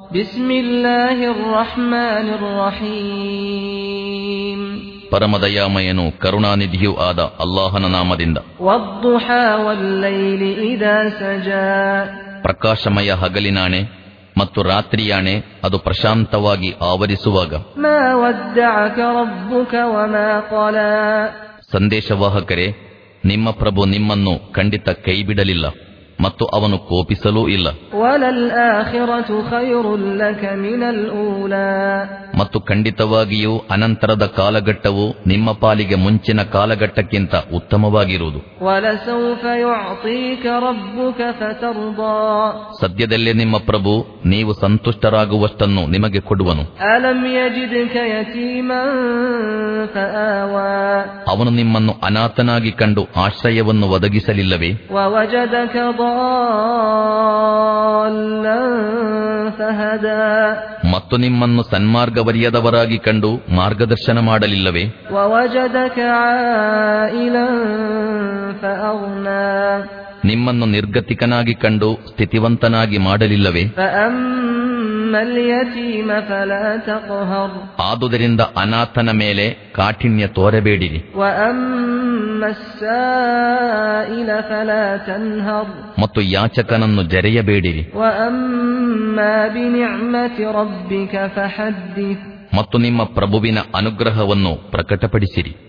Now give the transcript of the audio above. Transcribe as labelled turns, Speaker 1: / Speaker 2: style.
Speaker 1: ಬಿಸ್ಮಿಲ್ಲಾಹಿರ್ ರಹ್ಮಾನಿರ್ ರಹೀಮ್.
Speaker 2: ಪರಮದಯಾಮಯನು ಕರುಣಾನಿಧಿಯೂ ಆದ ಅಲ್ಲಾಹನ ನಾಮದಿಂದ.
Speaker 1: ವದ್ದುಹಾ ವಲ್ಲೈಲಿ ಇದಾ ಸಜಾ.
Speaker 2: ಪ್ರಕಾಶಮಯ ಹಗಲಿನಾಣೆ ಮತ್ತು ರಾತ್ರಿಯಾಣೆ, ಅದು ಪ್ರಶಾಂತವಾಗಿ ಆವರಿಸುವಾಗ.
Speaker 1: ಮಾ ವದ್ದಅಕ ರಬ್ಬುಕ ವಮಾ ಖಲಾ.
Speaker 2: ಸಂದೇಶವಾಹಕರೇ, ನಿಮ್ಮ ಪ್ರಭು ನಿಮ್ಮನ್ನು ಖಂಡಿತ ಕೈಬಿಡಲಿಲ್ಲ ಮತ್ತು ಅವನು ಕೋಪಿಸಲೂ ಇಲ್ಲ.
Speaker 1: ವಲಲ್ ಆಖಿರತು ಖೈರುಲ್ ಲಕ ಮಿನಲ್ ಊಲಾ.
Speaker 2: ಮತ್ತು ಖಂಡಿತವಾಗಿಯೂ ಅನಂತರದ ಕಾಲಘಟ್ಟವು ನಿಮ್ಮ ಪಾಲಿಗೆ ಮುಂಚಿನ ಕಾಲಘಟ್ಟಕ್ಕಿಂತ ಉತ್ತಮವಾಗಿರುವುದು.
Speaker 1: ವಲಸೌಫ ಯುಅತೀಕ ರಬ್ಬುಕ ಫತರ್ದಾ.
Speaker 2: ಸದ್ಯದಲ್ಲೇ ನಿಮ್ಮ ಪ್ರಭು ನೀವು ಸಂತುಷ್ಟರಾಗುವಷ್ಟನ್ನು ನಿಮಗೆ ಕೊಡುವನು.
Speaker 1: ಅಲಂ ಯಜಿದ್ಕ ಯತೀಮನ್ ಫಆವಾ.
Speaker 2: ಅವನು ನಿಮ್ಮನ್ನು ಅನಾಥನಾಗಿ ಕಂಡು ಆಶ್ರಯವನ್ನು ಒದಗಿಸಲಿಲ್ಲವೇ?
Speaker 1: ವವಜದಕ ضالًا فهدى.
Speaker 2: ಮತ್ತು ನಿಮ್ಮನ್ನು ಸನ್ಮಾರ್ಗವರಿಯದವರಾಗಿ ಕಂಡು ಮಾರ್ಗದರ್ಶನ ಮಾಡಲಿಲ್ಲವೇ?
Speaker 1: ವವಜದಕ ಆಯಿಲًا ಫಅಗ್ನಾ.
Speaker 2: ನಿಮ್ಮನ್ನು ನಿರ್ಗತಿಕನಾಗಿ ಕಂಡು ಸ್ಥಿತಿವಂತನಾಗಿ ಮಾಡಲಿಲ್ಲವೇ?
Speaker 1: ಫಅಮ್ಮಲ್ ಯತೀಮ ಫಲಾ ತಖ್ಹರ್.
Speaker 2: ಆದುದರಿಂದ ಅನಾಥನ ಮೇಲೆ ಕಾಠಿಣ್ಯ ತೋರಬೇಡಿರಿ.
Speaker 1: ವಅಮ್ಮಸ್ ಸಾಯಿಲ ಫಲಾ ತನ್ಹರ್.
Speaker 2: ಮತ್ತು ಯಾಚಕನನ್ನು ಜರೆಯಬೇಡಿರಿ.
Speaker 1: ವಅಮ್ಮಾ ಬಿನಿಅಮತಿ ರಬ್ಬಿಕ ಫಹದ್ದಿಥ್.
Speaker 2: ಮತ್ತು ನಿಮ್ಮ ಪ್ರಭುವಿನ ಅನುಗ್ರಹವನ್ನು ಪ್ರಕಟಪಡಿಸಿರಿ.